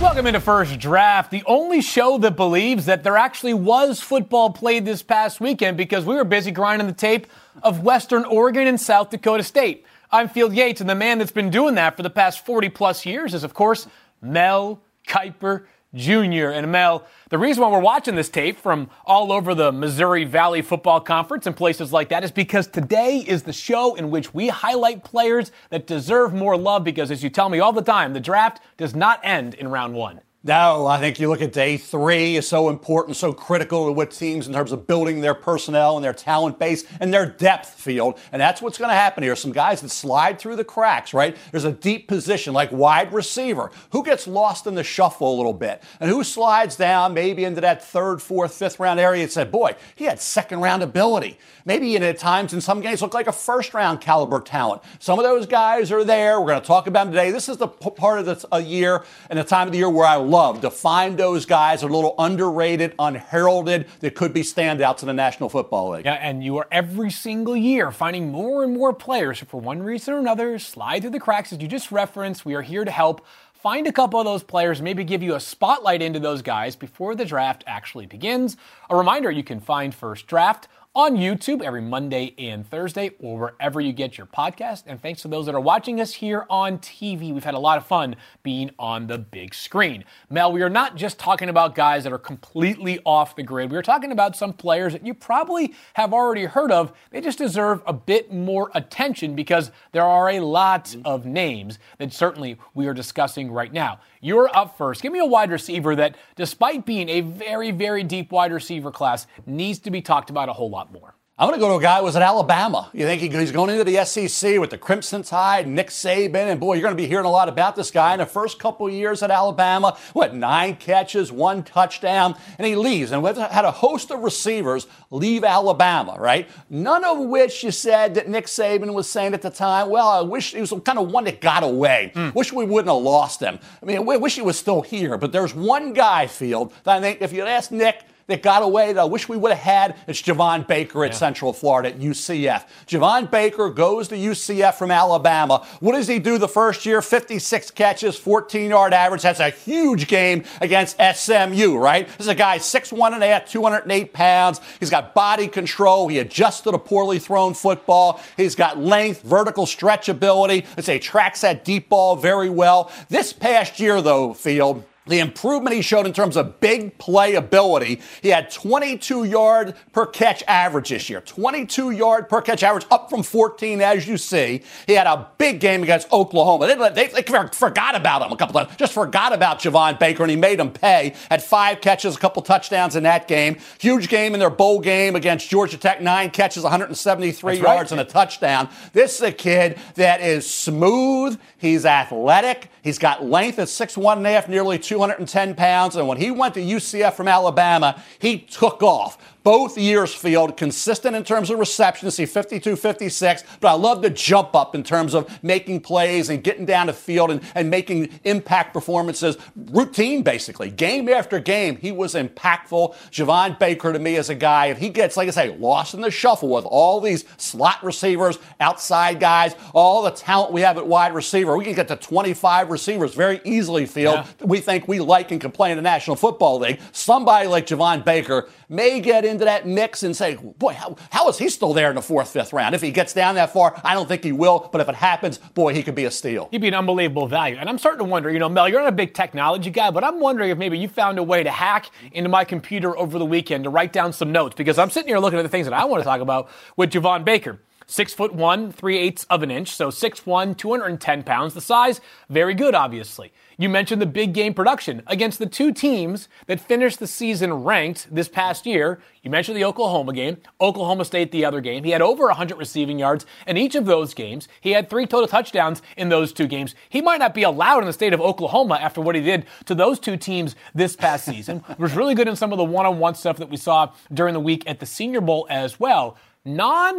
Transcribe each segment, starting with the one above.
Welcome into First Draft, the only show that believes that there actually was football played this past weekend because we were busy grinding the tape of Western Oregon and South Dakota State. I'm Field Yates, and the man that's been doing that for the past 40-plus years is, of course, Mel Kiper Jr. And Mel, the reason why we're watching this tape from all over the Missouri Valley Football Conference and places like that is because today is the show in which we highlight players that deserve more love because, as you tell me all the time, the draft does not end in round one. No, I think you look at day three is so important, so critical to what teams in terms of building their personnel and their talent base and their depth field. And that's what's going to happen here. Some guys that slide through the cracks, right? There's a deep position like wide receiver. Who gets lost in the shuffle a little bit? And who slides down maybe into that third, fourth, fifth round area and said, boy, he had second round ability. Maybe at times in some games look like a first round caliber talent. Some of those guys are there. We're going to talk about them today. This is the part of the year and the time of the year where I love to find those guys that are a little underrated, unheralded, that could be standouts in the National Football League. Yeah, and you are every single year finding more and more players who, for one reason or another, slide through the cracks. As you just referenced, we are here to help find a couple of those players, maybe give you a spotlight into those guys before the draft actually begins. A reminder, you can find First Draft on YouTube every Monday and Thursday or wherever you get your podcast. And thanks to those that are watching us here on TV. We've had a lot of fun being on the big screen. Mel, we are not just talking about guys that are completely off the grid. We are talking about some players that you probably have already heard of. They just deserve a bit more attention because there are a lot of names that certainly we are discussing right now. You're up first. Give me a wide receiver that, despite being a very, very deep wide receiver class, needs to be talked about a whole lot more. I'm going to go to a guy who was at Alabama. You think he's going into the SEC with the Crimson Tide, Nick Saban, and boy, you're going to be hearing a lot about this guy in the first couple of years at Alabama. 9 catches, 1 touchdown, and he leaves. And we've had a host of receivers leave Alabama, right? None of which you said that Nick Saban was saying at the time, well, I wish he was kind of one that got away. Wish we wouldn't have lost him. I mean, I wish he was still here. But there's one guy, Field, that I think if you'd ask Nick, that got away that I wish we would have had. It's Javon Baker at Central Florida at UCF. Javon Baker goes to UCF from Alabama. What does he do the first year? 56 catches, 14-yard average. That's a huge game against SMU, right? This is a guy 6'1.5", 208 pounds. He's got body control. He adjusted a poorly thrown football. He's got length, vertical stretch ability. Let's say tracks that deep ball very well. This past year, though, Field, the improvement he showed in terms of big play ability, he had 22-yard per catch average this year. 22-yard per catch average, up from 14, as you see. He had a big game against Oklahoma. They forgot about him a couple times. Just forgot about Javon Baker, and he made him pay. Had 5 catches, a couple touchdowns in that game. Huge game in their bowl game against Georgia Tech. 9 catches, 173 yards, and a touchdown. This is a kid that is smooth. He's athletic. He's got length at 6'1.5", nearly 210 pounds. And when he went to UCF from Alabama, he took off. Both years, Field, consistent in terms of receptions, see 52, 56, but I love the jump up in terms of making plays and getting down the field and making impact performances, routine basically. Game after game, he was impactful. Javon Baker to me is a guy, if he gets, like I say, lost in the shuffle with all these slot receivers, outside guys, all the talent we have at wide receiver, we can get to 25 receivers very easily, Field. Yeah. We think we like and can play in the National Football League. Somebody like Javon Baker may get into that mix and say, boy, how is he still there in the 4th, 5th round? If he gets down that far, I don't think he will, but if it happens, boy, he could be a steal. He'd be an unbelievable value. And I'm starting to wonder, Mel, you're not a big technology guy, but I'm wondering if maybe you found a way to hack into my computer over the weekend to write down some notes, because I'm sitting here looking at the things that I want to talk about with Javon Baker. 6'1", 3/8 of an inch, so 6'1", 210 pounds. The size, very good, obviously. You mentioned the big game production against the 2 teams that finished the season ranked this past year. You mentioned the Oklahoma game, Oklahoma State the other game. He had over 100 receiving yards in each of those games. He had 3 total touchdowns in those 2 games. He might not be allowed in the state of Oklahoma after what he did to those 2 teams this past season. Was really good in some of the one-on-one stuff that we saw during the week at the Senior Bowl as well.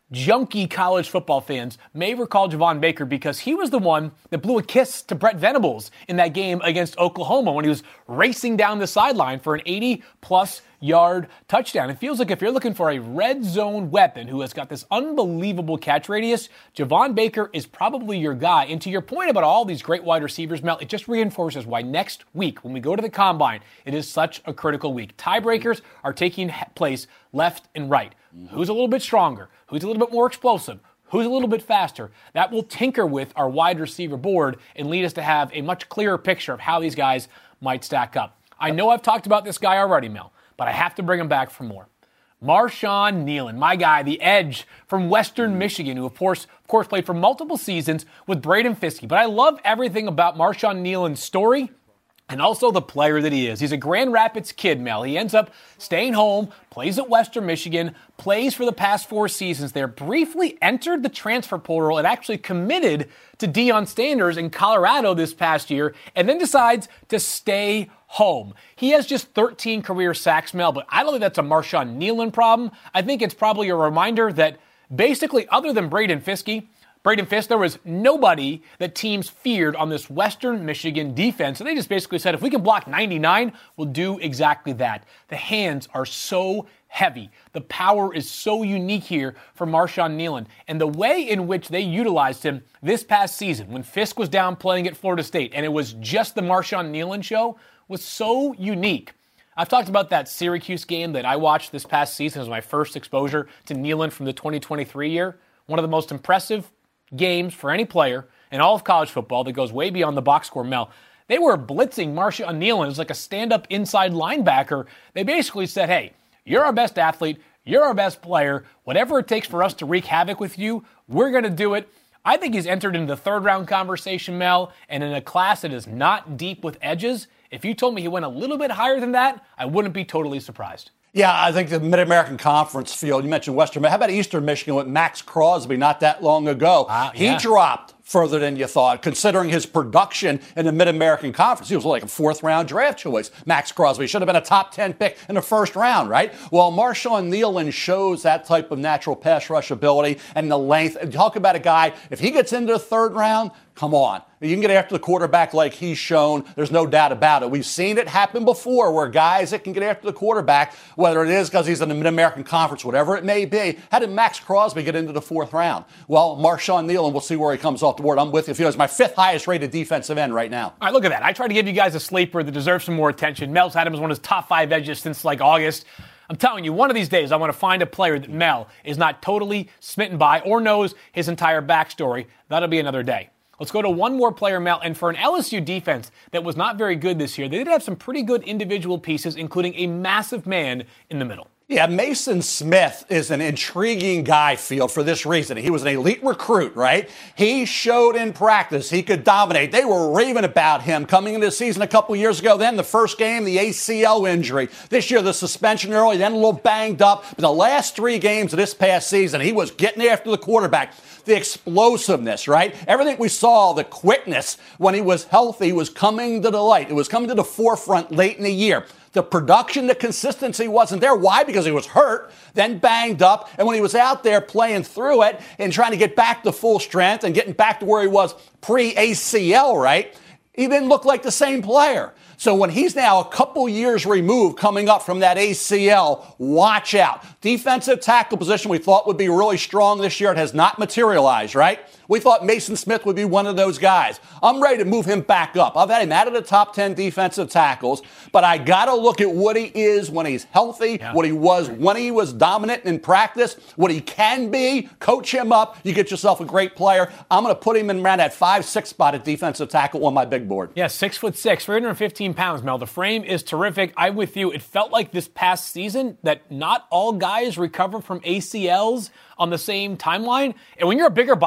junkie college football fans may recall Javon Baker because he was the one that blew a kiss to Brett Venables in that game against Oklahoma when he was racing down the sideline for an 80-plus yard touchdown. It feels like if you're looking for a red zone weapon who has got this unbelievable catch radius, Javon Baker is probably your guy. And to your point about all these great wide receivers, Mel, it just reinforces why next week, when we go to the Combine, it is such a critical week. Tiebreakers are taking place left and right. Who's a little bit stronger? Who's a little bit more explosive? Who's a little bit faster? That will tinker with our wide receiver board and lead us to have a much clearer picture of how these guys might stack up. I know I've talked about this guy already, Mel, but I have to bring him back for more. Marshawn Kneeland, my guy, the edge from Western Michigan, who of course played for multiple seasons with Braden Fiske. But I love everything about Marshawn Kneeland's story and also the player that he is. He's a Grand Rapids kid, Mel. He ends up staying home, plays at Western Michigan, plays for the past 4 seasons there, briefly entered the transfer portal and actually committed to Deion Sanders in Colorado this past year, and then decides to stay home. He has just 13 career sacks, Mel, but I don't think that's a Marshawn Kneeland problem. I think it's probably a reminder that basically, other than Braden Fiske, there was nobody that teams feared on this Western Michigan defense. And they just basically said, if we can block 99, we'll do exactly that. The hands are so heavy. The power is so unique here for Marshawn Kneeland. And the way in which they utilized him this past season, when Fiske was down playing at Florida State, and it was just the Marshawn Kneeland show, was so unique. I've talked about that Syracuse game that I watched this past season as my first exposure to Kneeland from the 2023 year. One of the most impressive games for any player in all of college football that goes way beyond the box score, Mel. They were blitzing Marshawn Kneeland as like a stand-up inside linebacker. They basically said, hey, you're our best athlete, you're our best player, whatever it takes for us to wreak havoc with you, we're going to do it. I think he's entered into the third-round conversation, Mel, and in a class that is not deep with edges. If you told me he went a little bit higher than that, I wouldn't be totally surprised. Yeah, I think the Mid-American Conference field, you mentioned Western, how about Eastern Michigan with Max Crosby not that long ago? He dropped further than you thought, considering his production in the Mid-American Conference. He was like a 4th-round draft choice. Max Crosby should have been a top 10 pick in the 1st round, right? Well, Marshawn Kneeland shows that type of natural pass rush ability and the length. And talk about a guy, if he gets into the 3rd round, come on. You can get after the quarterback like he's shown. There's no doubt about it. We've seen it happen before where guys that can get after the quarterback, whether it is because he's in the Mid-American Conference, whatever it may be. How did Max Crosby get into the 4th round? Well, Marshawn Kneeland, we'll see where he comes off the board. I'm with you. He's my 5th highest rated defensive end right now. All right, look at that. I tried to give you guys a sleeper that deserves some more attention. Mel's had him as one of his top 5 edges since like August. I'm telling you, one of these days I want to find a player that Mel is not totally smitten by or knows his entire backstory. That'll be another day. Let's go to one more player, Mel, and for an LSU defense that was not very good this year, they did have some pretty good individual pieces, including a massive man in the middle. Yeah, Mason Smith is an intriguing guy, Field, for this reason. He was an elite recruit, right? He showed in practice he could dominate. They were raving about him coming into the season a couple years ago. Then the first game, the ACL injury. This year, the suspension early, then a little banged up. But the last 3 games of this past season, he was getting after the quarterback. The explosiveness, right? Everything we saw, the quickness when he was healthy was coming to the light. It was coming to the forefront late in the year. The production, the consistency wasn't there. Why? Because he was hurt, then banged up, and when he was out there playing through it and trying to get back to full strength and getting back to where he was pre-ACL, right? He didn't look like the same player. So when he's now a couple years removed coming up from that ACL, watch out. Defensive tackle position we thought would be really strong this year. It has not materialized, right? We thought Mason Smith would be one of those guys. I'm ready to move him back up. I've had him out of the top 10 defensive tackles, but I got to look at what he is when he's healthy, what he was when he was dominant in practice, what he can be. Coach him up. You get yourself a great player. I'm going to put him in around that 5-6 spot at defensive tackle on my big board. Yeah, 6'6", 315 pounds, Mel. The frame is terrific. I'm with you. It felt like this past season that not all guys recover from ACLs on the same timeline. And when you're a bigger body like that,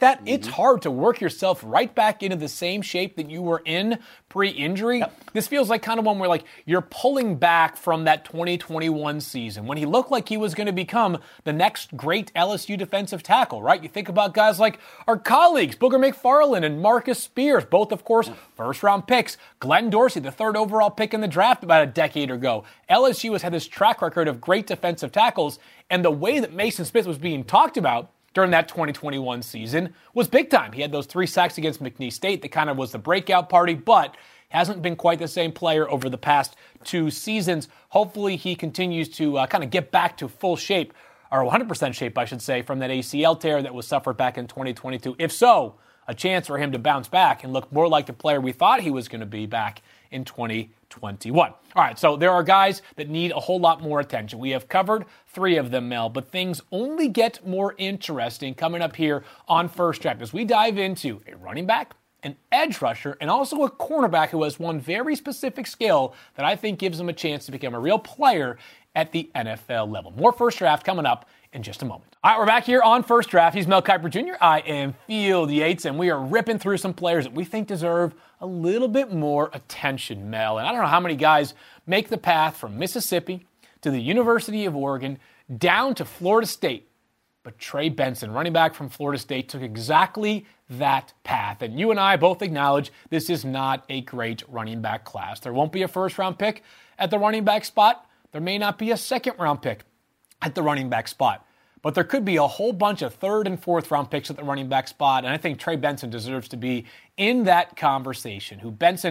that, it's hard to work yourself right back into the same shape that you were in pre-injury. This feels like kind of one where like you're pulling back from that 2021 season when he looked like he was going to become the next great LSU defensive tackle, right? You think about guys like our colleagues, Booger McFarland and Marcus Spears, both, of course, first-round picks. Glenn Dorsey, the third overall pick in the draft about a decade ago. LSU has had this track record of great defensive tackles, and the way that Mason Smith was being talked about during that 2021 season was big time. He had those 3 sacks against McNeese State that kind of was the breakout party, but hasn't been quite the same player over the past 2 seasons. Hopefully he continues to kind of get back to full shape, or 100% shape, I should say, from that ACL tear that was suffered back in 2022. If so, a chance for him to bounce back and look more like the player we thought he was going to be back in 2021. All right, so there are guys that need a whole lot more attention. We have covered 3 of them, Mel, but things only get more interesting coming up here on First Draft as we dive into a running back, an edge rusher, and also a cornerback who has one very specific skill that I think gives him a chance to become a real player at the NFL level. More First Draft coming up in just a moment. All right, we're back here on First Draft. He's Mel Kiper Jr. I am Field Yates, and we are ripping through some players that we think deserve a little bit more attention, Mel. And I don't know how many guys make the path from Mississippi to the University of Oregon down to Florida State. But Trey Benson, running back from Florida State, took exactly that path. And you and I both acknowledge this is not a great running back class. There won't be a first-round pick at the running back spot. There may not be a second-round pick at the running back spot. But there could be a whole bunch of third and fourth round picks at the running back spot, and I think Trey Benson deserves to be in that conversation.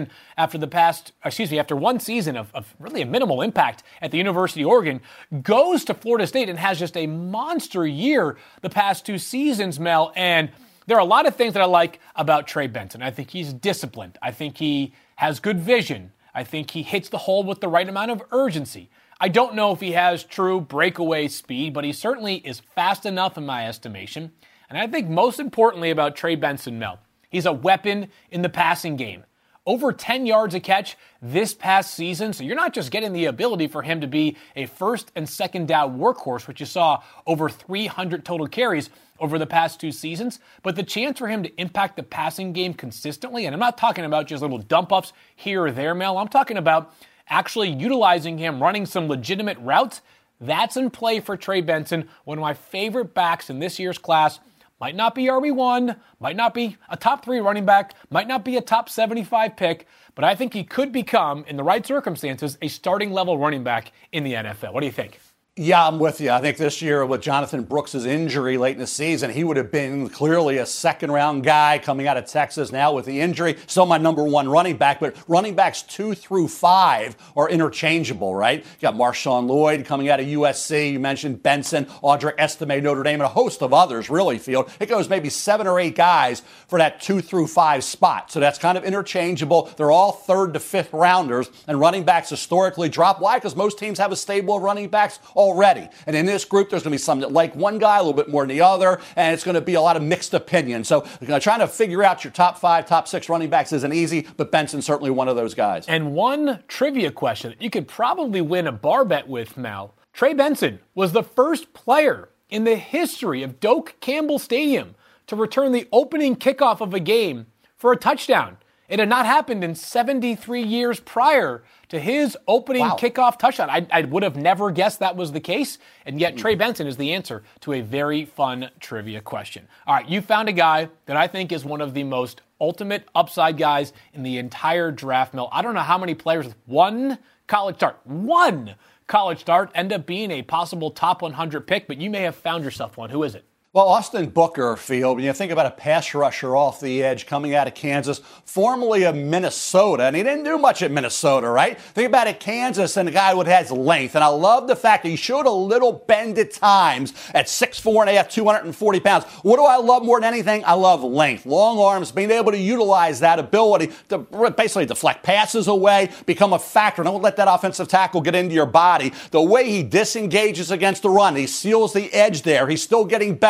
After one season of really a minimal impact at the University of Oregon, goes to Florida State and has just a monster year the past 2 seasons, Mel. And there are a lot of things that I like about Trey Benson. I think he's disciplined. I think he has good vision. I think he hits the hole with the right amount of urgency. I don't know if he has true breakaway speed, but he certainly is fast enough in my estimation. And I think most importantly about Trey Benson, Mel, he's a weapon in the passing game. Over 10 yards a catch this past season, so you're not just getting the ability for him to be a first and second down workhorse, which you saw over 300 total carries over the past 2 seasons, but the chance for him to impact the passing game consistently, and I'm not talking about just little dump-ups here or there, Mel, I'm talking about actually utilizing him, running some legitimate routes, that's in play for Trey Benson, one of my favorite backs in this year's class. Might not be RB1, might not be a top 3 running back, might not be a top 75 pick, but I think he could become, in the right circumstances, a starting level running back in the NFL. What do you think? Yeah, I'm with you. I think this year with Jonathan Brooks' injury late in the season, he would have been clearly a second-round guy coming out of Texas. Now with the injury, still my number 1 running back, but running backs 2 through 5 are interchangeable, right? You got Marshawn Lloyd coming out of USC. You mentioned Benson, Audric Estime, Notre Dame, and a host of others, really, Field. It goes maybe 7 or 8 guys for that 2 through 5 spot. So that's kind of interchangeable. They're all 3rd to 5th rounders, and running backs historically drop. Why? Because most teams have a stable of running backs already. And in this group, there's going to be some that like one guy a little bit more than the other, and it's going to be a lot of mixed opinions. So trying to figure out your top 5, top 6 running backs isn't easy, but Benson's certainly one of those guys. And one trivia question that you could probably win a bar bet with, Mel. Trey Benson was the first player in the history of Doak Campbell Stadium to return the opening kickoff of a game for a touchdown. It had not happened in 73 years prior to his opening kickoff touchdown. I would have never guessed that was the case, and yet Trey Benson is the answer to a very fun trivia question. All right, you found a guy that I think is one of the most ultimate upside guys in the entire draft, Mel. I don't know how many players with one college start end up being a possible top 100 pick, but you may have found yourself one. Who is it? Well, Austin Booker, Field, when you think about a pass rusher off the edge coming out of Kansas, formerly of Minnesota, and he didn't do much at Minnesota, right? Think about it, Kansas, and a guy who has length, and I love the fact that he showed a little bend at times at 6'4.5", 240 pounds. What do I love more than anything? I love length, long arms, being able to utilize that ability to basically deflect passes away, become a factor. Don't let that offensive tackle get into your body. The way he disengages against the run, he seals the edge there. He's still getting better.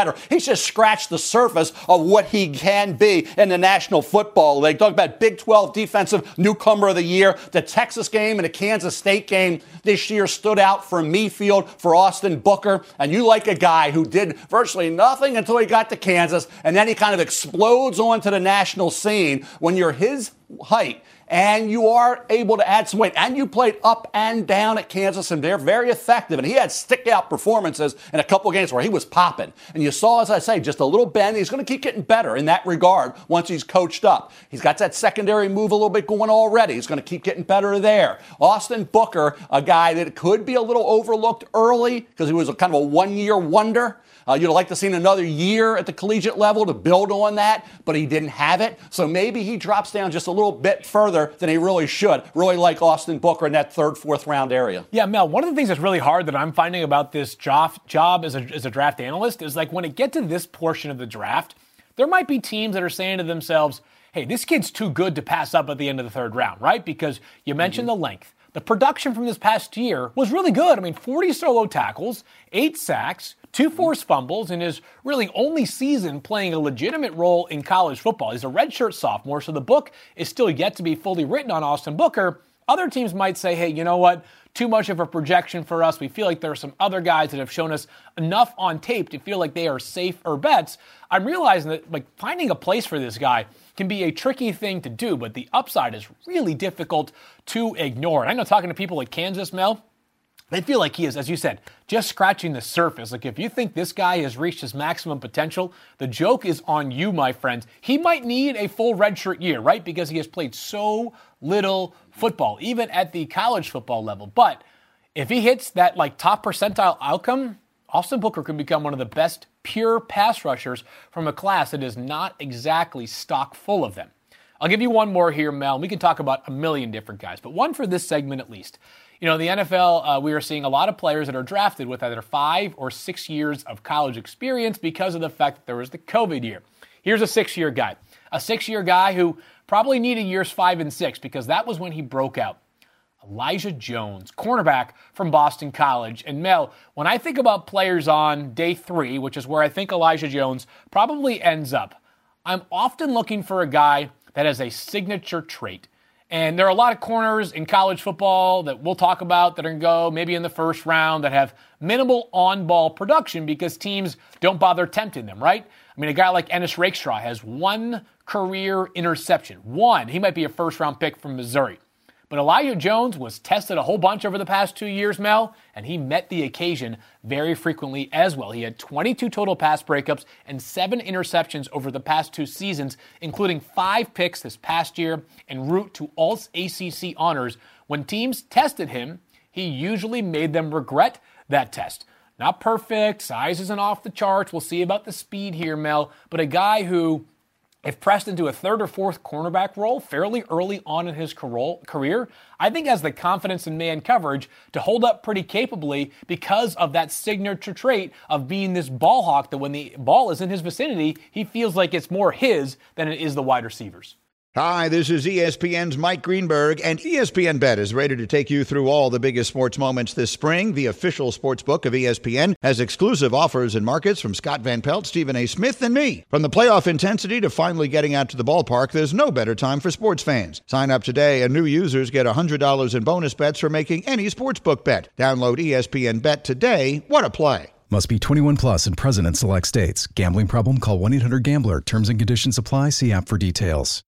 better. He's just scratched the surface of what he can be in the National Football League. Talk about Big 12 Defensive Newcomer of the Year. The Texas game and the Kansas State game this year stood out for Mayfield, for Austin Booker. And you like a guy who did virtually nothing until he got to Kansas, and then he kind of explodes onto the national scene when you're his height. And you are able to add some weight. And you played up and down at Kansas, and they're very effective. And he had stick-out performances in a couple of games where he was popping. And you saw, as I say, just a little bend. He's going to keep getting better in that regard once he's coached up. He's got that secondary move a little bit going already. He's going to keep getting better there. Austin Booker, a guy that could be a little overlooked early because he was a kind of a one-year wonder. You'd like to see another year at the collegiate level to build on that, but he didn't have it. So maybe he drops down just a little bit further than he really should. Really like Austin Booker in that third, fourth round area. Yeah, Mel, one of the things that's really hard that I'm finding about this job as a draft analyst is like when it gets to this portion of the draft, there might be teams that are saying to themselves, hey, this kid's too good to pass up at the end of the third round, right? Because you mentioned the length. The production from this past year was really good. I mean, 40 solo tackles, 8 sacks, 2 forced fumbles, in his really only season playing a legitimate role in college football. He's a redshirt sophomore, so the book is still yet to be fully written on Austin Booker. Other teams might say, hey, you know what? Too much of a projection for us. We feel like there are some other guys that have shown us enough on tape to feel like they are safer bets. I'm realizing that like finding a place for this guy can be a tricky thing to do, but the upside is really difficult to ignore. And I know talking to people like Kansas, Mel, they feel like he is, as you said, just scratching the surface. Like if you think this guy has reached his maximum potential, the joke is on you, my friends. He might need a full redshirt year, right? Because he has played so little football, even at the college football level. But if he hits that like top percentile outcome, Austin Booker could become one of the best pure pass rushers from a class that is not exactly stock full of them. I'll give you one more here, Mel. We can talk about a million different guys, but one for this segment at least. You know, the NFL, we are seeing a lot of players that are drafted with either 5 or 6 years of college experience because of the fact that there was the COVID year. Here's a 6-year guy. A 6-year guy who probably needed years 5 and 6 because that was when he broke out. Elijah Jones, cornerback from Boston College. And Mel, when I think about players on day 3, which is where I think Elijah Jones probably ends up, I'm often looking for a guy that has a signature trait. And there are a lot of corners in college football that we'll talk about that are going to go maybe in the first round that have minimal on-ball production because teams don't bother tempting them, right? I mean, a guy like Ennis Rakestraw has 1 career interception. 1. He might be a first-round pick from Missouri. But Elijah Jones was tested a whole bunch over the past 2 years, Mel, and he met the occasion very frequently as well. He had 22 total pass breakups and 7 interceptions over the past 2 seasons, including 5 picks this past year en route to All-ACC honors. When teams tested him, he usually made them regret that test. Not perfect, size isn't off the charts. We'll see about the speed here, Mel, but a guy who, if pressed into a 3rd or 4th cornerback role fairly early on in his career, I think has the confidence in man coverage to hold up pretty capably because of that signature trait of being this ball hawk that when the ball is in his vicinity, he feels like it's more his than it is the wide receivers. Hi, this is ESPN's Mike Greenberg, and ESPN Bet is ready to take you through all the biggest sports moments this spring. The official sports book of ESPN has exclusive offers and markets from Scott Van Pelt, Stephen A. Smith, and me. From the playoff intensity to finally getting out to the ballpark, there's no better time for sports fans. Sign up today, and new users get $100 in bonus bets for making any sportsbook bet. Download ESPN Bet today. What a play. Must be 21 plus and present in select states. Gambling problem? Call 1-800-GAMBLER. Terms and conditions apply. See app for details.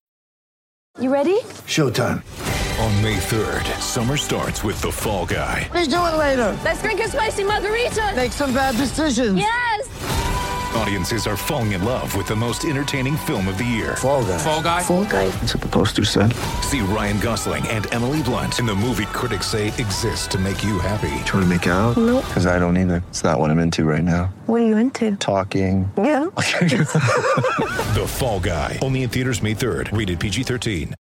You ready? Showtime. On May 3rd, summer starts with The Fall Guy. Let's do it later. Let's drink a spicy margarita. Make some bad decisions. Yes. Audiences are falling in love with the most entertaining film of the year. Fall Guy. Fall Guy? Fall guy. That's what the poster said. See Ryan Gosling and Emily Blunt in the movie critics say exists to make you happy. Trying to make it out? Nope. Because I don't either. It's not what I'm into right now. What are you into? Talking. Yeah. The Fall Guy. Only in theaters May 3rd. Rated PG-13.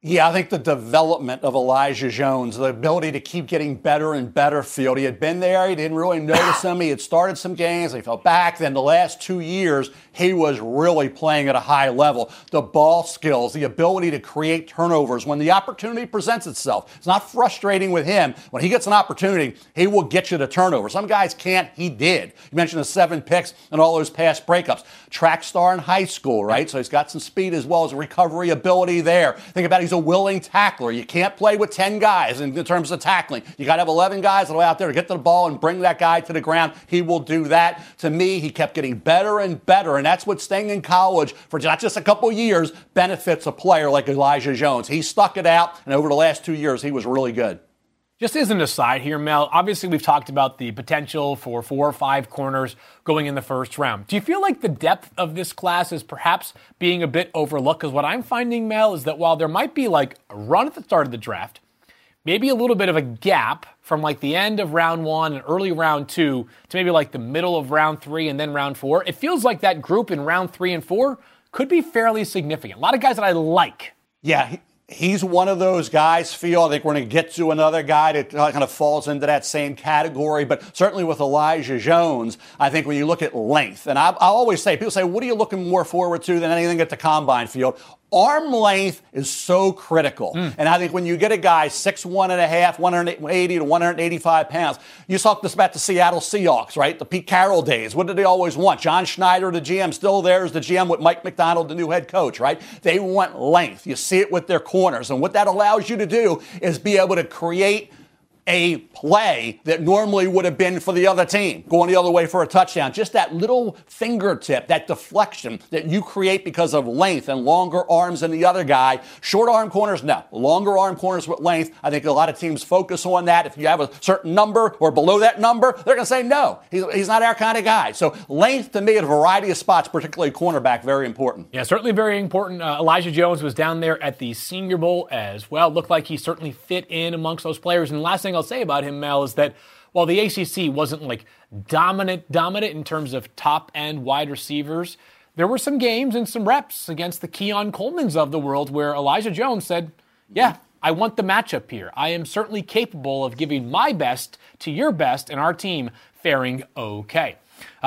Yeah, I think the development of Elijah Jones, the ability to keep getting better and better field. He had been there. He didn't really notice him. He had started some games. He fell back. Then the last 2 years, he was really playing at a high level. The ball skills, the ability to create turnovers when the opportunity presents itself. It's not frustrating with him. When he gets an opportunity, he will get you to turnover. Some guys can't. He did. You mentioned the 7 picks and all those past breakups. Track star in high school, right? So he's got some speed as well as recovery ability there. Think about it. He's a willing tackler. You can't play with 10 guys in terms of tackling. You got to have 11 guys that are out there to get to the ball and bring that guy to the ground. He will do that. To me, he kept getting better and better, and that's what staying in college for not just a couple years benefits a player like Elijah Jones. He stuck it out, and over the last 2 years, he was really good. Just as an aside here, Mel, obviously we've talked about the potential for 4 or 5 corners going in the first round. Do you feel like the depth of this class is perhaps being a bit overlooked? Because what I'm finding, Mel, is that while there might be like a run at the start of the draft, maybe a little bit of a gap from like the end of round 1 and early round 2 to maybe like the middle of round 3 and then round 4, it feels like that group in round 3 and 4 could be fairly significant. A lot of guys that I like. Yeah, he's one of those guys, Phil. I think we're going to get to another guy that kind of falls into that same category. But certainly with Elijah Jones, I think when you look at length, and I always say, people say, what are you looking more forward to than anything at the combine field? Arm length is so critical. And I think when you get a guy 6'1.5", 180 to 185 pounds, you talked this about the Seattle Seahawks, right? The Pete Carroll days. What did they always want? John Schneider, the GM, still there as the GM with Mike McDonald, the new head coach, right? They want length. You see it with their corners. And what that allows you to do is be able to create a play that normally would have been for the other team, going the other way for a touchdown. Just that little fingertip, that deflection that you create because of length and longer arms than the other guy. Short arm corners, no. Longer arm corners with length, I think a lot of teams focus on that. If you have a certain number or below that number, they're going to say no. He's not our kind of guy. So length to me at a variety of spots, particularly cornerback, very important. Yeah, certainly very important. Elijah Jones was down there at the Senior Bowl as well. Looked like he certainly fit in amongst those players. And the last thing I'll say about him, Mel, is that while the ACC wasn't like dominant in terms of top-end wide receivers, there were some games and some reps against the Keon Colemans of the world where Elijah Jones said, yeah, I want the matchup here. I am certainly capable of giving my best to your best and our team faring okay.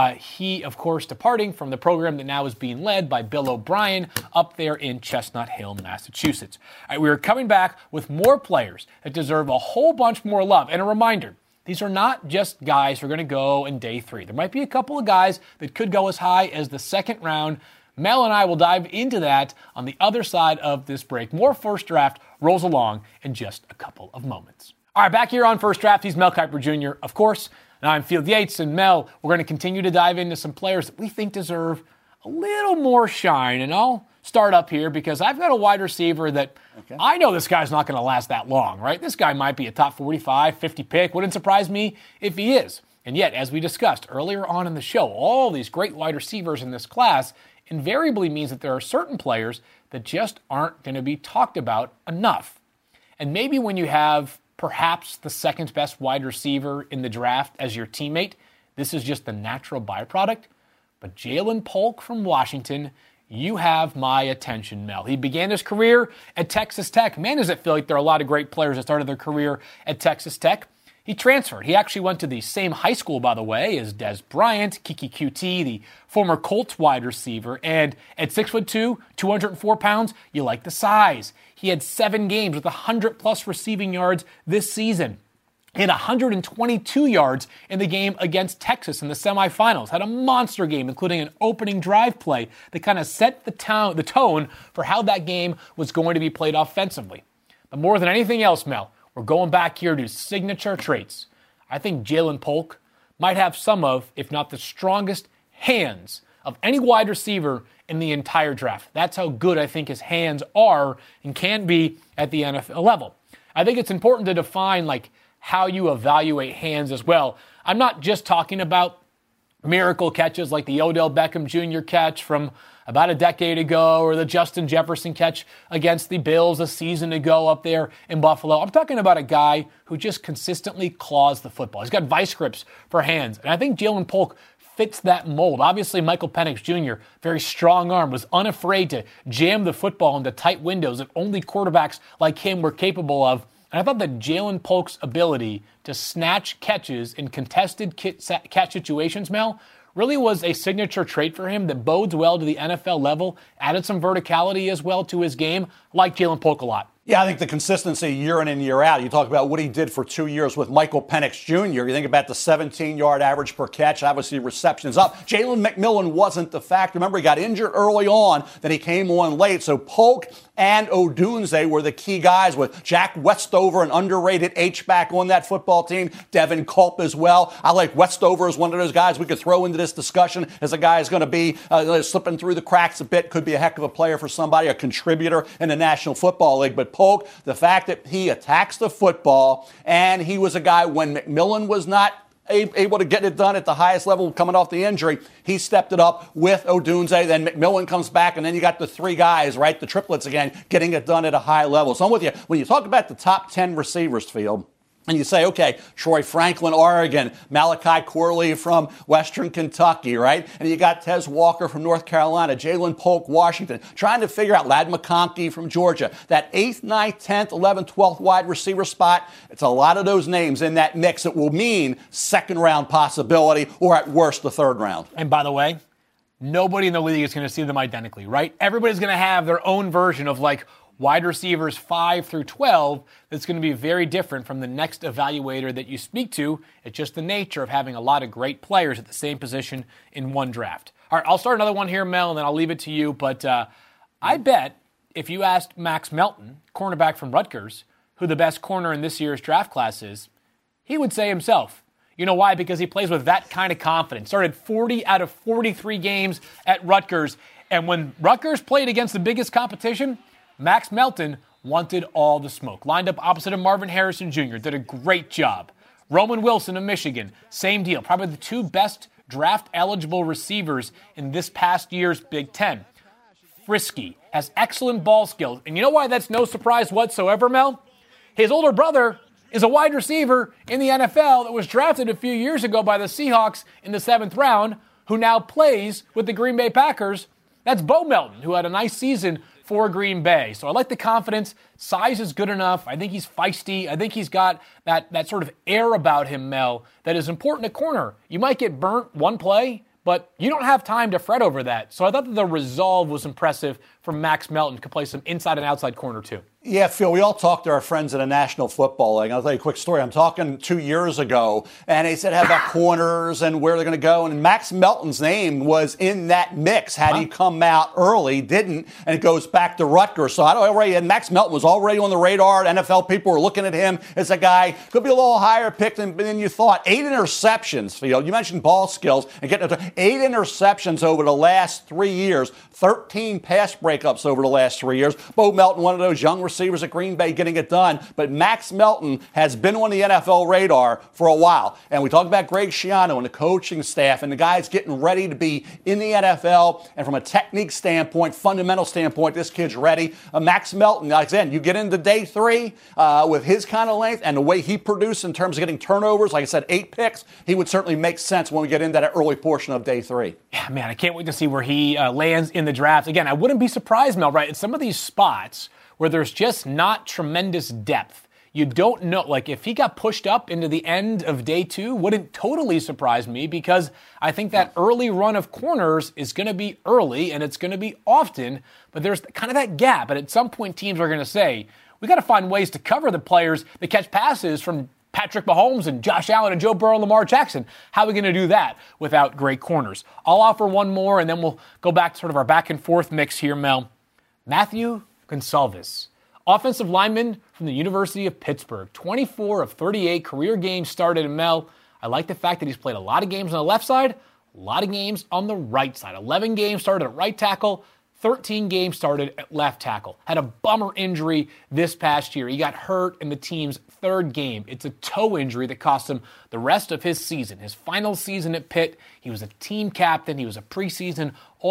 He, of course, departing from the program that now is being led by Bill O'Brien up there in Chestnut Hill, Massachusetts. All right, we are coming back with more players that deserve a whole bunch more love. And a reminder, these are not just guys who are going to go in day 3. There might be a couple of guys that could go as high as the second round. Mel and I will dive into that on the other side of this break. More First Draft rolls along in just a couple of moments. All right, back here on First Draft, he's Mel Kiper Jr., of course. Now I'm Field Yates, and Mel, we're going to continue to dive into some players that we think deserve a little more shine. And I'll start up here because I've got a wide receiver that I know this guy's not going to last that long, right? This guy might be a top 45, 50 pick. Wouldn't surprise me if he is. And yet, as we discussed earlier on in the show, all these great wide receivers in this class invariably means that there are certain players that just aren't going to be talked about enough. And maybe when you have perhaps the second best wide receiver in the draft as your teammate, this is just the natural byproduct. But Ja'Lynn Polk from Washington, you have my attention, Mel. He began his career at Texas Tech. Man, does it feel like there are a lot of great players that started their career at Texas Tech. He transferred. He actually went to the same high school, by the way, as Des Bryant, Kiki QT, the former Colts wide receiver. And at 6'2", 204 pounds, you like the size. He had 7 games with 100-plus receiving yards this season. He had 122 yards in the game against Texas in the semifinals. Had a monster game, including an opening drive play that kind of set the tone for how that game was going to be played offensively. But more than anything else, Mel, we're going back here to signature traits. I think Ja'Lynn Polk might have some of, if not the strongest, hands of any wide receiver in the entire draft. That's how good I think his hands are and can be at the NFL level. I think it's important to define how you evaluate hands as well. I'm not just talking about miracle catches like the Odell Beckham Jr. catch from about a decade ago or the Justin Jefferson catch against the Bills a season ago up there in Buffalo. I'm talking about a guy who just consistently claws the football. He's got vice grips for hands. And I think Ja'Lynn Polk fits that mold. Obviously, Michael Penix Jr., very strong arm, was unafraid to jam the football into tight windows that only quarterbacks like him were capable of. And I thought that Ja'Lynn Polk's ability to snatch catches in contested catch situations, Mel, really was a signature trait for him that bodes well to the NFL level, added some verticality as well to his game. I like Ja'Lynn Polk a lot. Yeah, I think the consistency year in and year out. You talk about what he did for 2 years with Michael Penix Jr. You think about the 17-yard average per catch, obviously receptions up. Jalen McMillan wasn't the factor. Remember, he got injured early on, then he came on late. So Polk and Odunze were the key guys with Jack Westover, an underrated H-back on that football team. Devin Culp as well. I like Westover as one of those guys we could throw into this discussion as a guy who's going to be slipping through the cracks a bit. Could be a heck of a player for somebody, a contributor in the National Football League. But Polk, the fact that he attacks the football, and he was a guy when McMillan was not able to get it done at the highest level coming off the injury, he stepped it up with Odunze. Then McMillan comes back, and then you got the three guys, right, the triplets again, getting it done at a high level. So I'm with you. When you talk about the top 10 receivers, Field, and you say, okay, Troy Franklin, Oregon, Malachi Corley from Western Kentucky, right? And you got Tez Walker from North Carolina, Ja'Lynn Polk, Washington, trying to figure out Ladd McConkey from Georgia. That 8th, 9th, 10th, 11th, 12th wide receiver spot, it's a lot of those names in that mix. It will mean second-round possibility or at worst the third round. And by the way, nobody in the league is going to see them identically, right? Everybody's going to have their own version of wide receivers 5 through 12 that's going to be very different from the next evaluator that you speak to. It's just the nature of having a lot of great players at the same position in one draft. All right, I'll start another one here, Mel, and then I'll leave it to you. But I bet if you asked Max Melton, cornerback from Rutgers, who the best corner in this year's draft class is, he would say himself. You know why? Because he plays with that kind of confidence. Started 40 out of 43 games at Rutgers. And when Rutgers played against the biggest competition, Max Melton wanted all the smoke. Lined up opposite of Marvin Harrison Jr., did a great job. Roman Wilson of Michigan, same deal. Probably the two best draft-eligible receivers in this past year's Big Ten. Frisky, has excellent ball skills. And you know why that's no surprise whatsoever, Mel? His older brother is a wide receiver in the NFL that was drafted a few years ago by the Seahawks in the 7th round, who now plays with the Green Bay Packers. That's Bo Melton, who had a nice season for Green Bay. So I like the confidence. Size is good enough. I think he's feisty. I think he's got that sort of air about him, Mel, that is important at corner. You might get burnt one play, but you don't have time to fret over that. So I thought that the resolve was impressive from Max Melton. Could play some inside and outside corner too. Yeah, Phil, we all talked to our friends in the National Football League. I'll tell you a quick story. I'm talking 2 years ago, and they said how about corners and where they're going to go. And Max Melton's name was in that mix. Had he come out early, didn't, and it goes back to Rutgers. So and Max Melton was already on the radar. NFL people were looking at him as a guy, could be a little higher picked than you thought. 8 interceptions, Phil. You mentioned ball skills. And 8 interceptions over the last 3 years, 13 pass breakups over the last 3 years. Bo Melton, one of those young receivers at Green Bay, getting it done. But Max Melton has been on the NFL radar for a while. And we talk about Greg Schiano and the coaching staff and the guys getting ready to be in the NFL. And from a technique standpoint, fundamental standpoint, this kid's ready. Max Melton, again, you get into day 3 with his kind of length and the way he produced in terms of getting turnovers, like I said, 8 picks, he would certainly make sense when we get into that early portion of day 3. Yeah, man, I can't wait to see where he lands in the draft. Again, I wouldn't be surprised, Mel, right? In some of these spots where there's just not tremendous depth. You don't know, if he got pushed up into the end of day 2, wouldn't totally surprise me because I think that early run of corners is going to be early and it's going to be often, but there's kind of that gap. And at some point, teams are going to say, we got to find ways to cover the players that catch passes from Patrick Mahomes and Josh Allen and Joe Burrow and Lamar Jackson. How are we going to do that without great corners? I'll offer one more, and then we'll go back to sort of our back and forth mix here, Mel. Matthew Gonsalves, offensive lineman from the University of Pittsburgh. 24 of 38 career games started in Mel. I like the fact that he's played a lot of games on the left side, a lot of games on the right side. 11 games started at right tackle, 13 games started at left tackle. Had a bummer injury this past year. He got hurt in the team's 3rd game. It's a toe injury that cost him the rest of his season. His final season at Pitt, he was a team captain. He was a preseason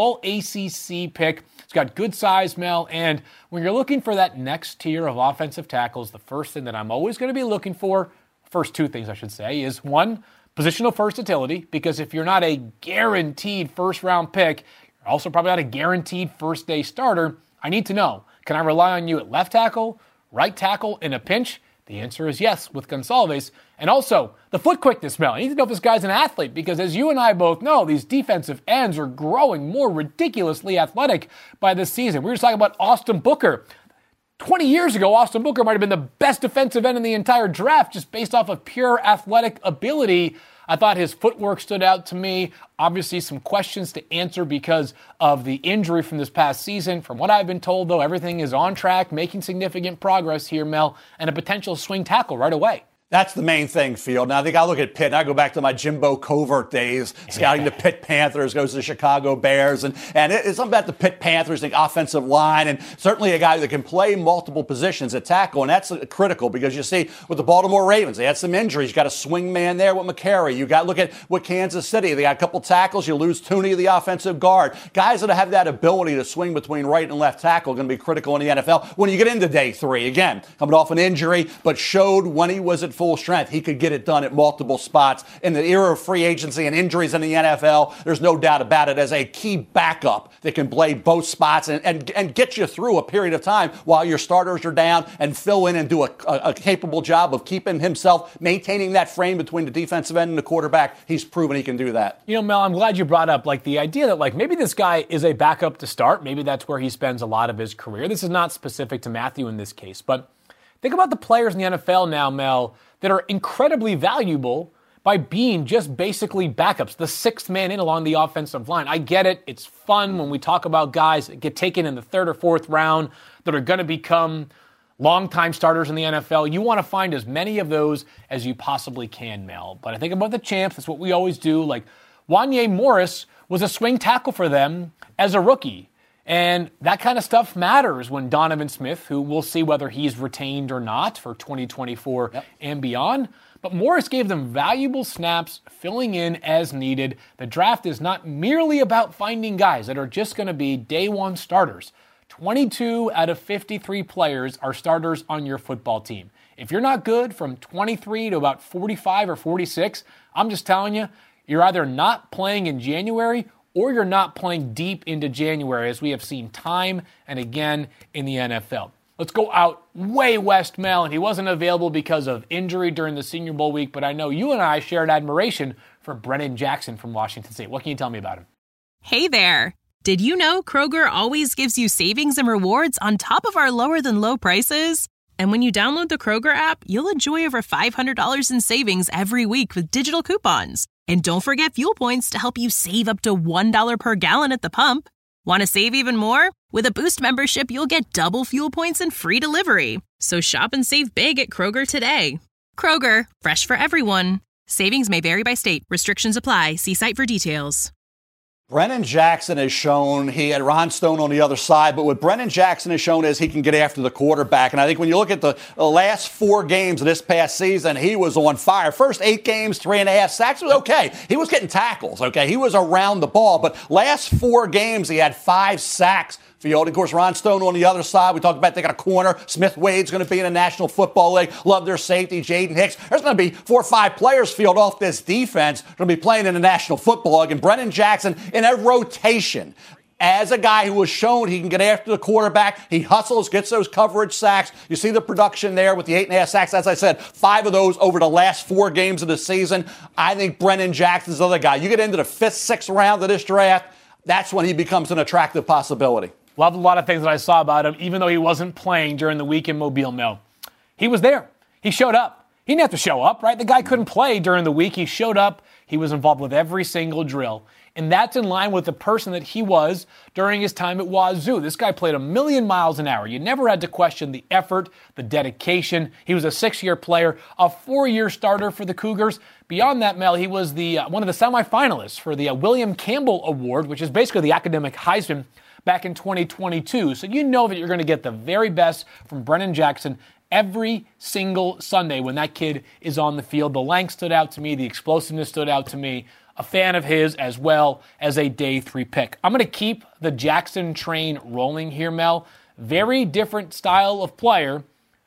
All-ACC pick. He's got good size, Mel, and when you're looking for that next tier of offensive tackles, the first thing that I'm always going to be looking for, first 2 things I should say, is 1, Positional versatility, because if you're not a guaranteed first-round pick, you're also probably not a guaranteed first-day starter. I need to know, can I rely on you at left tackle, right tackle in a pinch? The answer is yes with Gonçalves. And also, the foot quickness, Mel. I need to know if this guy's an athlete, because as you and I both know, these defensive ends are growing more ridiculously athletic by this season. We were just talking about Austin Booker. 20 years ago, Austin Booker might have been the best defensive end in the entire draft just based off of pure athletic ability. I thought his footwork stood out to me. Obviously, some questions to answer because of the injury from this past season. From what I've been told, though, everything is on track, making significant progress here, Mel, and a potential swing tackle right away. That's the main thing, Field. Now, I think I look at Pitt, and I go back to my Jimbo Covert days, scouting the Pitt Panthers, goes to the Chicago Bears, and it's something about the Pitt Panthers, the offensive line, and certainly a guy that can play multiple positions at tackle, and that's critical because you see with the Baltimore Ravens, they had some injuries. You got a swing man there with McCary. You got look at what Kansas City, they got a couple tackles. You lose Tooney, the offensive guard. Guys that have that ability to swing between right and left tackle are going to be critical in the NFL when you get into day three. Again, coming off an injury, but showed when he was at full strength, he could get it done at multiple spots. In the era of free agency and injuries in the NFL, there's no doubt about it, as a key backup that can play both spots and get you through a period of time while your starters are down and fill in and do a capable job of keeping himself, maintaining that frame between the defensive end and the quarterback. He's proven he can do that. You know, Mel, I'm glad you brought up the idea that maybe this guy is a backup to start. Maybe that's where he spends a lot of his career. This is not specific to Matthew in this case, but think about the players in the NFL now, Mel, that are incredibly valuable by being just basically backups, the sixth man in along the offensive line. I get it. It's fun when we talk about guys that get taken in the third or fourth round that are going to become longtime starters in the NFL. You want to find as many of those as you possibly can, Mel. But I think about the champs. That's what we always do. Wanya Morris was a swing tackle for them as a rookie. And that kind of stuff matters when Donovan Smith, who we'll see whether he's retained or not for 2024 and beyond. But Morris gave them valuable snaps, filling in as needed. The draft is not merely about finding guys that are just going to be day one starters. 22 out of 53 players are starters on your football team. If you're not good from 23 to about 45 or 46, I'm just telling you, you're either not playing in January or you're not playing deep into January, as we have seen time and again in the NFL. Let's go out way west, Mel, and he wasn't available because of injury during the Senior Bowl week, but I know you and I shared admiration for Brennan Jackson from Washington State. What can you tell me about him? Hey there. Did you know Kroger always gives you savings and rewards on top of our lower-than-low prices? And when you download the Kroger app, you'll enjoy over $500 in savings every week with digital coupons. And don't forget fuel points to help you save up to $1 per gallon at the pump. Want to save even more? With a Boost membership, you'll get double fuel points and free delivery. So shop and save big at Kroger today. Kroger, fresh for everyone. Savings may vary by state. Restrictions apply. See site for details. Brennan Jackson has shown, he had Ron Stone on the other side, but what Brennan Jackson has shown is he can get after the quarterback. And I think when you look at the last 4 games of this past season, he was on fire. First 8 games, 3.5 sacks was okay. He was getting tackles, okay? He was around the ball. But last 4 games, he had 5 sacks. Field. Of course, Ron Stone on the other side. We talked about they got a corner. Smith Wade's going to be in the National Football League. Love their safety, Jaden Hicks. There's going to be 4 or 5 players, Field, off this defense going to be playing in the National Football League. And Brennan Jackson in a rotation as a guy who has shown he can get after the quarterback. He hustles, gets those coverage sacks. You see the production there with the 8.5 sacks. As I said, 5 of those over the last 4 games of the season. I think Brennan Jackson's the other guy. You get into the 5th, 6th round of this draft, that's when he becomes an attractive possibility. Loved a lot of things that I saw about him, even though he wasn't playing during the week in Mobile, Mel. He was there. He showed up. He didn't have to show up, right? The guy couldn't play during the week. He showed up. He was involved with every single drill. And that's in line with the person that he was during his time at Wazoo. This guy played 1,000,000 miles an hour. You never had to question the effort, the dedication. He was a 6-year player, a 4-year starter for the Cougars. Beyond that, Mel, he was one of the semifinalists for the William Campbell Award, which is basically the academic Heisman, back in 2022. So you know that you're going to get the very best from Brennan Jackson every single Sunday when that kid is on the field. The length stood out to me. The explosiveness stood out to me. A fan of his as well as a day 3 pick. I'm going to keep the Jackson train rolling here, Mel. Very different style of player.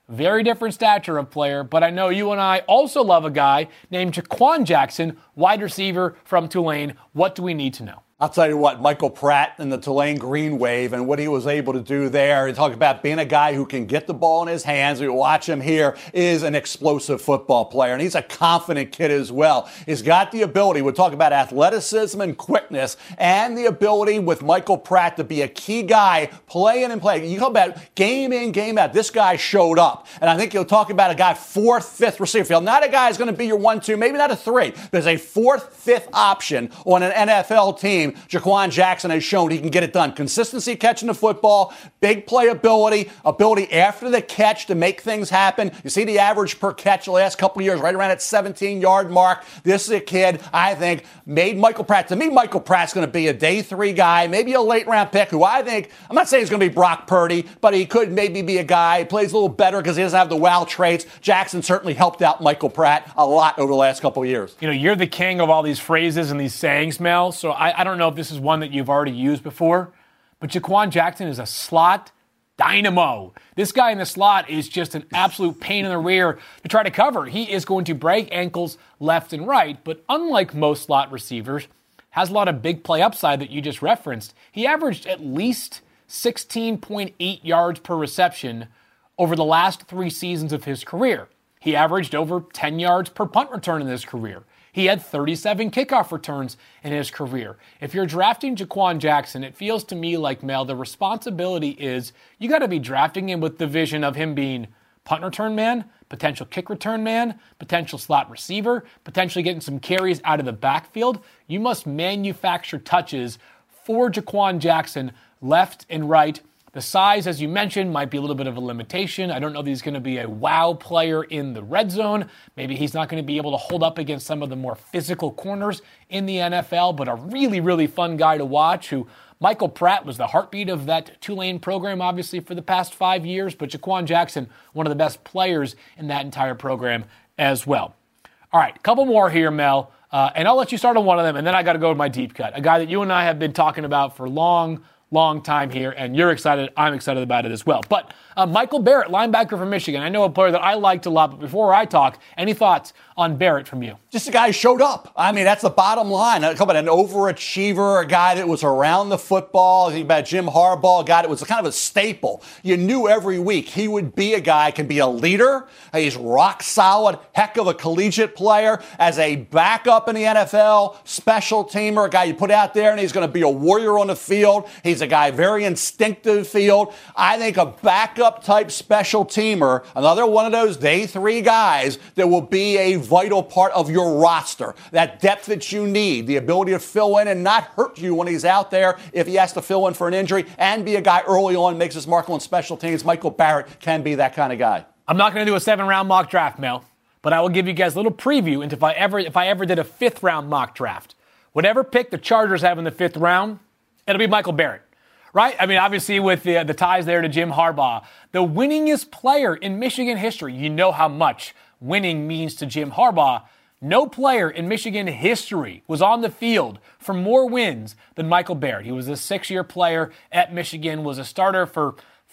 Very different stature of player, but I know you and I also love a guy named Jaquan Jackson, wide receiver from Tulane. What do we need to know? I'll tell you what, Michael Pratt and the Tulane Green Wave and what he was able to do there. You talk about being a guy who can get the ball in his hands. You watch him here, is an explosive football player, and he's a confident kid as well. He's got the ability, we'll talk about athleticism and quickness, and the ability with Michael Pratt to be a key guy playing and playing. You talk about game in, game out. This guy showed up, and I think you'll talk about a guy, fourth, fifth receiver field. Not a guy who's going to be your 1-2, maybe not a 3. There's a fourth, fifth option on an NFL team. Jaquan Jackson has shown he can get it done. Consistency catching the football, big playability, ability after the catch to make things happen. You see the average per catch the last couple of years, right around that 17-yard mark. This is a kid, I think, made Michael Pratt. To me, Michael Pratt's going to be a day 3 guy, maybe a late-round pick who I think, I'm not saying he's going to be Brock Purdy, but he could maybe be a guy. He plays a little better because he doesn't have the wow traits. Jackson certainly helped out Michael Pratt a lot over the last couple of years. You know, you're the king of all these phrases and these sayings, Mel, so I don't know if this is one that you've already used before, but Jaquan Jackson is a slot dynamo. This guy in the slot is just an absolute pain in the rear to try to cover. He is going to break ankles left and right, but unlike most slot receivers, has a lot of big play upside that you just referenced. He averaged at least 16.8 yards per reception over the last 3 seasons of his career. He averaged over 10 yards per punt return in his career. He had 37 kickoff returns in his career. If you're drafting Jaquan Jackson, it feels to me like, Mel, the responsibility is you got to be drafting him with the vision of him being punt return man, potential kick return man, potential slot receiver, potentially getting some carries out of the backfield. You must manufacture touches for Jaquan Jackson left and right. The size, as you mentioned, might be a little bit of a limitation. I don't know that he's going to be a wow player in the red zone. Maybe he's not going to be able to hold up against some of the more physical corners in the NFL, but a really, really fun guy to watch who Michael Pratt was the heartbeat of that Tulane program, obviously, for the past 5 years, but Jaquan Jackson, one of the best players in that entire program as well. All right, a couple more here, Mel, and I'll let you start on one of them, and then I got to go to my deep cut, a guy that you and I have been talking about for long time here, and you're excited. I'm excited about it as well. But Michael Barrett, linebacker from Michigan. I know a player that I liked a lot, but before I talk, any thoughts on Barrett from you? Just a guy who showed up. I mean, that's the bottom line. An overachiever, a guy that was around the football. Think about Jim Harbaugh, a guy that was kind of a staple. You knew every week he would be a guy, can be a leader. He's rock solid, heck of a collegiate player. As a backup in the NFL, special teamer, a guy you put out there, and he's going to be a warrior on the field. He's a guy very instinctive field. I think a backup type special teamer, another one of those day 3 guys that will be a vital part of your roster. That depth that you need, the ability to fill in and not hurt you when he's out there if he has to fill in for an injury, and be a guy early on, makes his mark on special teams. Michael Barrett can be that kind of guy. I'm not going to do a 7-round mock draft, Mel, but I will give you guys a little preview into if I ever did a 5th-round mock draft. Whatever pick the Chargers have in the 5th round, it'll be Michael Barrett. Right? I mean, obviously with the ties there to Jim Harbaugh, the winningest player in Michigan history. You know how much winning means to Jim Harbaugh. No player in Michigan history was on the field for more wins than Michael Barrett. He was a 6-year player at Michigan, was a starter for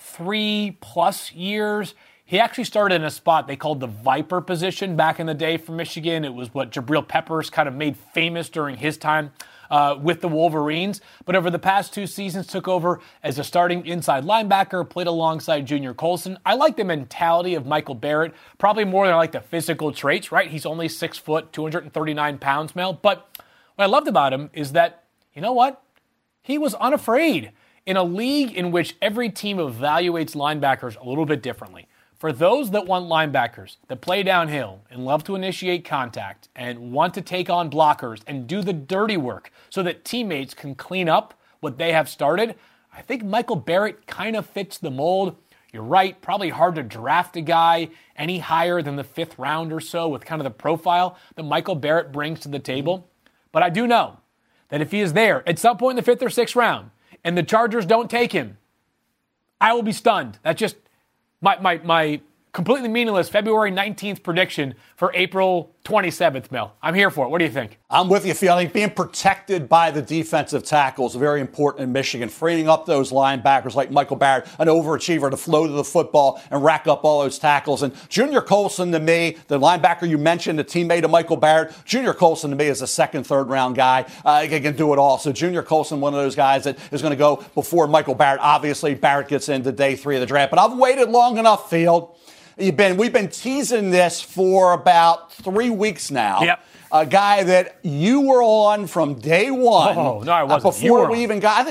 3+ years. He actually started in a spot they called the Viper position back in the day for Michigan. It was what Jabril Peppers kind of made famous during his time with the Wolverines, but over the past 2 seasons took over as a starting inside linebacker, played alongside Junior Colson. I like the mentality of Michael Barrett, probably more than I like the physical traits, right? He's only 6 foot, 239 pounds, Mel, but what I loved about him is that, you know what? He was unafraid in a league in which every team evaluates linebackers a little bit differently. For those that want linebackers that play downhill and love to initiate contact and want to take on blockers and do the dirty work so that teammates can clean up what they have started, I think Michael Barrett kind of fits the mold. You're right, probably hard to draft a guy any higher than the 5th round or so with kind of the profile that Michael Barrett brings to the table. But I do know that if he is there at some point in the 5th or 6th round and the Chargers don't take him, I will be stunned. That's just my completely meaningless February 19th prediction for April 27th, Mel. I'm here for it. What do you think? I'm with you, Phil. I think being protected by the defensive tackles is very important in Michigan. Freeing up those linebackers like Michael Barrett, an overachiever, to flow to the football and rack up all those tackles. And Junior Colson, to me, the linebacker you mentioned, the teammate of Michael Barrett, Junior Colson, to me, is a second, third round guy. He can do it all. So Junior Colson, one of those guys that is going to go before Michael Barrett. Obviously, Barrett gets into day 3 of the draft. But I've waited long enough, Field. We've been teasing this for about 3 weeks now. Yep. A guy that you were on from day one. Oh, no, I wasn't. Before we even got,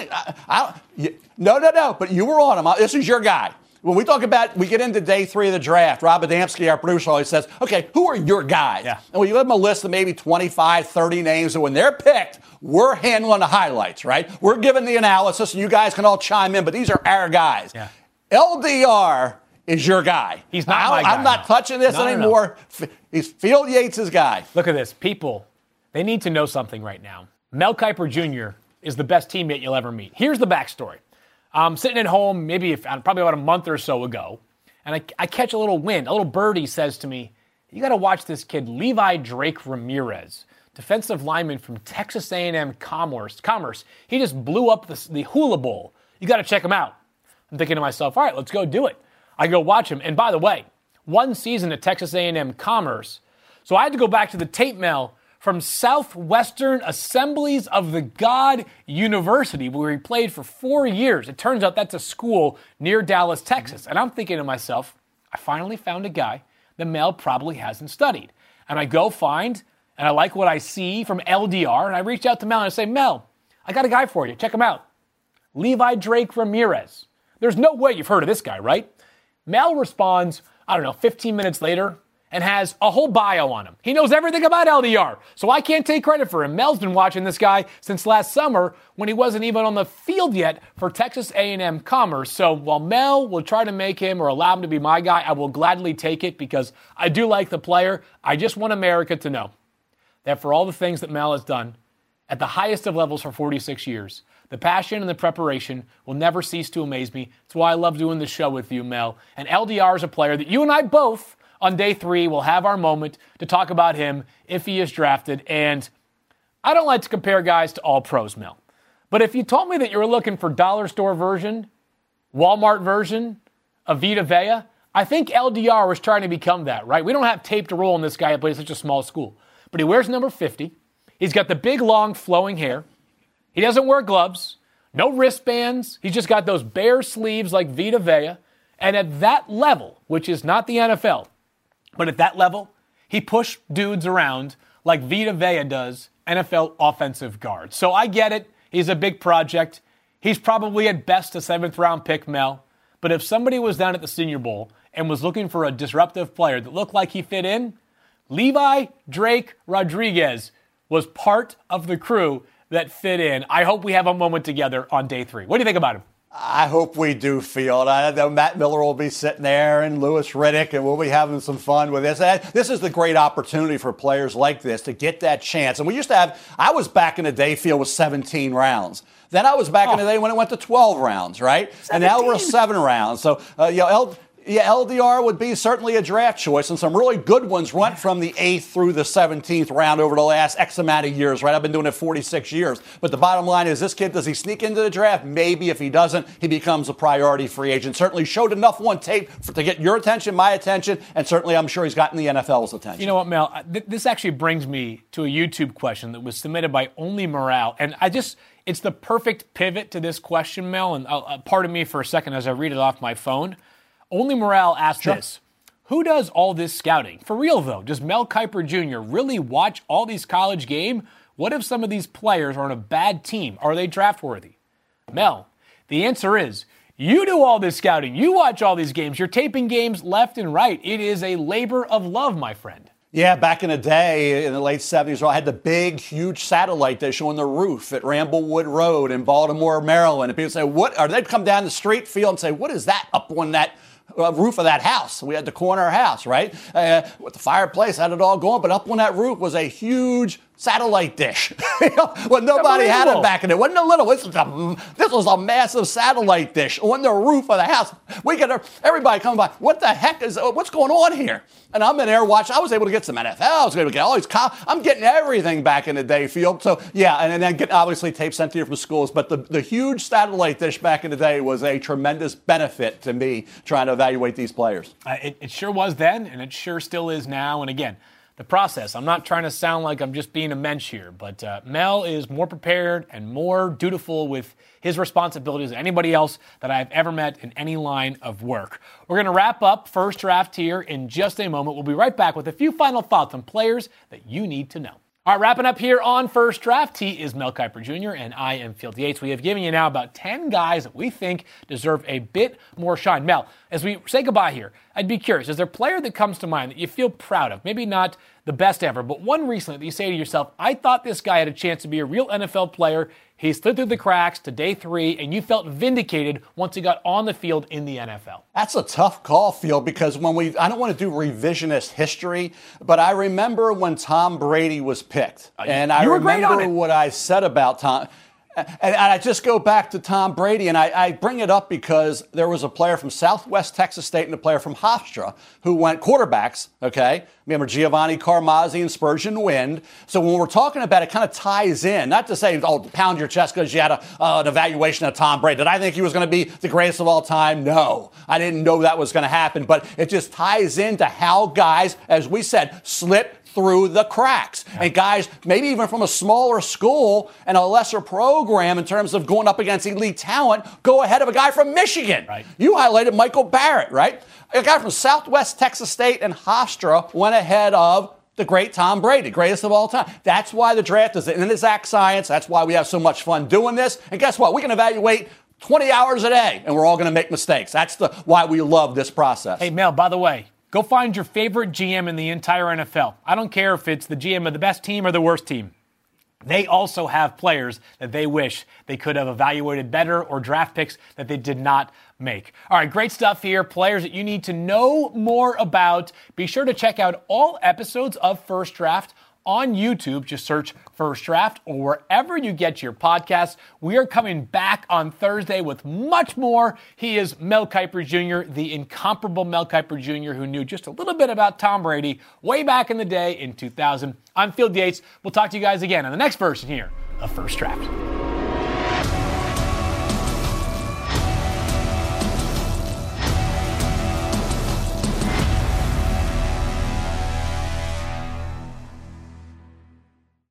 No, but you were on him. This is your guy. When we get into day 3 of the draft, Rob Adamski, our producer, always says, okay, who are your guys? Yeah. And we give them a list of maybe 25, 30 names, and when they're picked, we're handling the highlights, right? We're giving the analysis, and you guys can all chime in, but these are our guys. Yeah. LDR is your guy. He's not my guy. I'm not touching this anymore. No. He's Field Yates' guy. Look at this. People, they need to know something right now. Mel Kiper Jr. is the best teammate you'll ever meet. Here's the backstory. I'm sitting at home probably about a month or so ago, and I catch a little wind. A little birdie says to me, you got to watch this kid, Levi Drake Ramirez, defensive lineman from Texas A&M Commerce. He just blew up the Hula Bowl. You got to check him out. I'm thinking to myself, all right, let's go do it. I go watch him. And by the way, one season at Texas A&M Commerce. So I had to go back to the tape mill from Southwestern Assemblies of the God University, where he played for 4 years. It turns out that's a school near Dallas, Texas. And I'm thinking to myself, I finally found a guy that Mel probably hasn't studied. And I go find, and I like what I see from LDR, and I reach out to Mel and I say, Mel, I got a guy for you. Check him out. Levi Drake Ramirez. There's no way you've heard of this guy, right? Mel responds, 15 minutes later, and has a whole bio on him. He knows everything about LDR, so I can't take credit for him. Mel's been watching this guy since last summer when he wasn't even on the field yet for Texas A&M Commerce. So while Mel will try to make him or allow him to be my guy, I will gladly take it because I do like the player. I just want America to know that for all the things that Mel has done at the highest of levels for 46 years, the passion and the preparation will never cease to amaze me. That's why I love doing this show with you, Mel. And LDR is a player that you and I both, on day 3, will have our moment to talk about him if he is drafted. And I don't like to compare guys to all pros, Mel. But if you told me that you were looking for dollar store version, Walmart version of Vita Vea, I think LDR was trying to become that, right? We don't have tape to roll on this guy that plays such a small school. But he wears number 50. He's got the big, long, flowing hair. He doesn't wear gloves, no wristbands. He's just got those bare sleeves like Vita Vea. And at that level, which is not the NFL, but at that level, he pushed dudes around like Vita Vea does NFL offensive guards. So I get it. He's a big project. He's probably at best a 7th-round pick, Mel. But if somebody was down at the Senior Bowl and was looking for a disruptive player that looked like he fit in, Levi Drake Rodriguez was part of the crew that fit in. I hope we have a moment together on day 3. What do you think about him? I hope we do, Field. I know Matt Miller will be sitting there and Louis Riddick, and we'll be having some fun with this. This is the great opportunity for players like this to get that chance. And we used to have, I was back in the day, Field, with 17 rounds. Then I was back in the day when it went to 12 rounds, right? 17. And now we're 7 rounds. So, LDR would be certainly a draft choice, and some really good ones went from the 8th through the 17th round over the last X amount of years, right? I've been doing it 46 years. But the bottom line is, this kid, does he sneak into the draft? Maybe. If he doesn't, he becomes a priority free agent. Certainly showed enough one tape to get your attention, my attention, and certainly I'm sure he's gotten the NFL's attention. You know what, Mel? This actually brings me to a YouTube question that was submitted by Only Morale, and it's the perfect pivot to this question, Mel, and pardon me for a second as I read it off my phone. Only Morale asked this. Who does all this scouting? For real, though, does Mel Kiper Jr. really watch all these college games? What if some of these players are on a bad team? Are they draft worthy? Mel, the answer is you do all this scouting. You watch all these games. You're taping games left and right. It is a labor of love, my friend. Yeah, back in the day, in the late 70s, I had the big, huge satellite dish on the roof at Ramblewood Road in Baltimore, Maryland. And people say, they'd come down the street, Field, and say, what is that up on that roof of that house. We had the corner house, right? With the fireplace, had it all going. But up on that roof was a huge satellite dish. When nobody had it back in it. Wasn't a little. This was a massive satellite dish on the roof of the house. Everybody coming by. What the heck what's going on here? And I'm in there watching. I was able to get some NFL. I was able to get all these. I'm getting everything back in the day, Field. So yeah, and then getting obviously tape sent to you from schools. But the huge satellite dish back in the day was a tremendous benefit to me trying to evaluate these players. It sure was then, and it sure still is now. And again, the process. I'm not trying to sound like I'm just being a mensch here, but Mel is more prepared and more dutiful with his responsibilities than anybody else that I've ever met in any line of work. We're going to wrap up First Draft here in just a moment. We'll be right back with a few final thoughts on players that you need to know. All right, wrapping up here on First Draft. He is Mel Kiper Jr., and I am Field Yates. We have given you now about 10 guys that we think deserve a bit more shine. Mel, as we say goodbye here, I'd be curious, is there a player that comes to mind that you feel proud of? Maybe not the best ever, but one recently that you say to yourself, I thought this guy had a chance to be a real NFL player. He slid through the cracks to day 3, and you felt vindicated once he got on the field in the NFL. That's a tough call, Field, because I don't want to do revisionist history, but I remember when Tom Brady was picked. And I remember what I said about Tom. And I just go back to Tom Brady, and I bring it up because there was a player from Southwest Texas State and a player from Hofstra who went quarterbacks, okay? Remember Giovanni Carmazzi and Spurgeon Wind. So when we're talking about it, kind of ties in, not to say, pound your chest because you had an evaluation of Tom Brady. Did I think he was going to be the greatest of all time? No. I didn't know that was going to happen, but it just ties into how guys, as we said, slip through the cracks. And guys, maybe even from a smaller school and a lesser program in terms of going up against elite talent, go ahead of a guy from Michigan. Right. You highlighted Michael Barrett, right? A guy from Southwest Texas State and Hofstra went ahead of the great Tom Brady, greatest of all time. That's why the draft is in exact science. That's why we have so much fun doing this. And guess what? We can evaluate 20 hours a day, and we're all going to make mistakes. That's why we love this process. Hey, Mel, by the way, go find your favorite GM in the entire NFL. I don't care if it's the GM of the best team or the worst team. They also have players that they wish they could have evaluated better or draft picks that they did not make. All right, great stuff here. Players that you need to know more about. Be sure to check out all episodes of First Draft on YouTube. Just search First Draft or wherever you get your podcasts. We are coming back on Thursday with much more. He is Mel Kiper Jr., the incomparable Mel Kiper Jr., who knew just a little bit about Tom Brady way back in the day in 2000. I'm Field Yates. We'll talk to you guys again on the next version here of First Draft.